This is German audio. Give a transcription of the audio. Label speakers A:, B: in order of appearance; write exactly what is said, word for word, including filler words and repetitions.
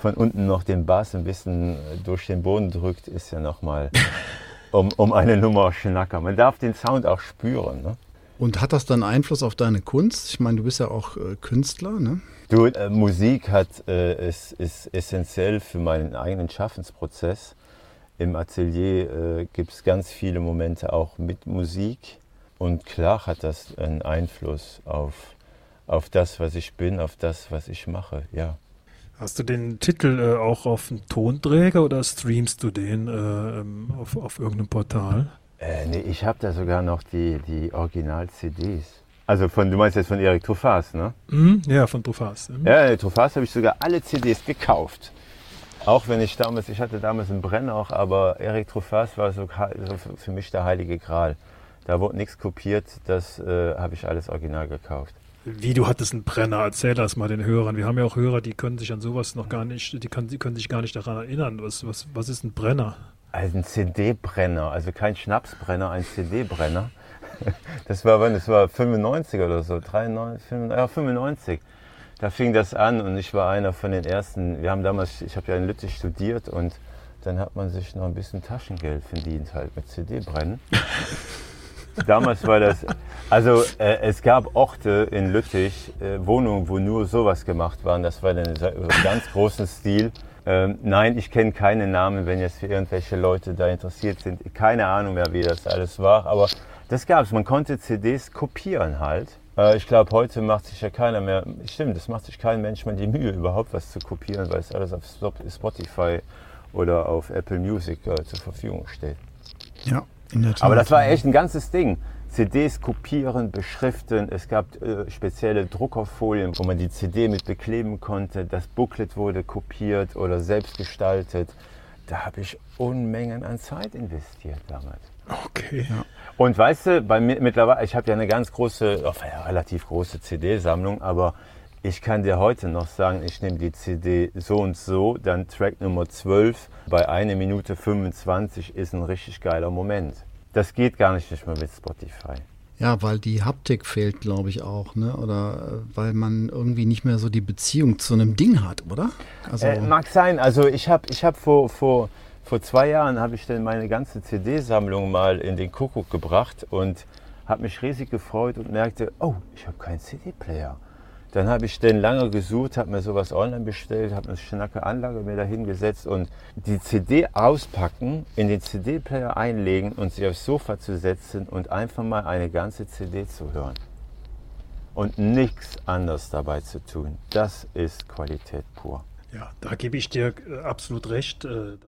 A: von unten noch den Bass ein bisschen durch den Boden drückt, ist ja nochmal um, um eine Nummer schnacker. Man darf den Sound auch spüren. Ne?
B: Und hat das dann Einfluss auf deine Kunst? Ich meine, du bist ja auch äh, Künstler, ne?
A: Du, äh, Musik hat, äh, ist, ist essentiell für meinen eigenen Schaffensprozess. Im Atelier äh, gibt es ganz viele Momente auch mit Musik. Und klar hat das einen Einfluss auf, auf das, was ich bin, auf das, was ich mache, ja.
C: Hast du den Titel äh, auch auf einen Tonträger oder streamst du den äh, auf, auf irgendeinem Portal?
A: Äh, nee, ich habe da sogar noch die, die Original-C Ds. Also von, du meinst jetzt von Erik Truffaz, ne?
C: Mhm, ja, von Truffaz. Mhm.
A: Ja, Truffaz habe ich sogar alle C Ds gekauft. Auch wenn ich damals, ich hatte damals einen Brenner auch, aber Erik Truffaz war so, so für mich der heilige Gral. Da wurde nichts kopiert, das äh, habe ich alles original gekauft.
C: Wie, du hattest einen Brenner? Erzähl das mal den Hörern. Wir haben ja auch Hörer, die können sich an sowas noch gar nicht, die können, die können sich gar nicht daran erinnern. Was, was, was ist ein Brenner?
A: Also ein C D-Brenner, also kein Schnapsbrenner, ein C D-Brenner. Das war wann? Das war fünfundneunzig oder so, dreiundneunzig, fünfundneunzig, ja, fünfundneunzig. Da fing das an und ich war einer von den ersten. Wir haben damals, ich habe ja in Lüttich studiert und dann hat man sich noch ein bisschen Taschengeld verdient halt mit C D-Brennen. Damals war das, also äh, es gab Orte in Lüttich, äh, Wohnungen, wo nur sowas gemacht waren. Das war dann in einem ganz großen Stil. Ähm, nein, ich kenne keine Namen, wenn jetzt für irgendwelche Leute da interessiert sind. Keine Ahnung mehr, wie das alles war, aber das gab es. Man konnte C Ds kopieren halt. Äh, ich glaube, heute macht sich ja keiner mehr, stimmt, es macht sich kein Mensch mehr die Mühe, überhaupt was zu kopieren, weil es alles auf Spotify oder auf Apple Music äh, zur Verfügung steht.
B: Ja, in der Tat.
A: Aber das war echt ein ganzes Ding. C Ds kopieren, beschriften. Es gab äh, spezielle Druckerfolien, wo man die C D mit bekleben konnte. Das Booklet wurde kopiert oder selbst gestaltet. Da habe ich Unmengen an Zeit investiert damals.
C: Okay.
B: Ja.
A: Und weißt du, bei mir mittlerweile, ich habe ja eine ganz große, oh, ja, relativ große C D-Sammlung, aber ich kann dir heute noch sagen, ich nehme die C D so und so, dann Track Nummer zwölf, bei einer Minute fünfundzwanzig ist ein richtig geiler Moment. Das geht gar nicht, nicht mehr mit Spotify.
B: Ja, weil die Haptik fehlt, glaube ich, auch, ne? Oder äh, weil man irgendwie nicht mehr so die Beziehung zu einem Ding hat, oder? Also
A: Äh, mag sein. Also ich habe ich hab vor, vor, vor zwei Jahren habe ich dann meine ganze C D-Sammlung mal in den Kuckuck gebracht und habe mich riesig gefreut und merkte, oh, ich habe keinen C D-Player. Dann habe ich den lange gesucht, habe mir sowas online bestellt, habe eine schnacke Anlage mir da hingesetzt und die C D auspacken, in den C D-Player einlegen und sich aufs Sofa zu setzen und einfach mal eine ganze C D zu hören. Und nichts anderes dabei zu tun. Das ist Qualität pur.
C: Ja, da gebe ich dir absolut recht.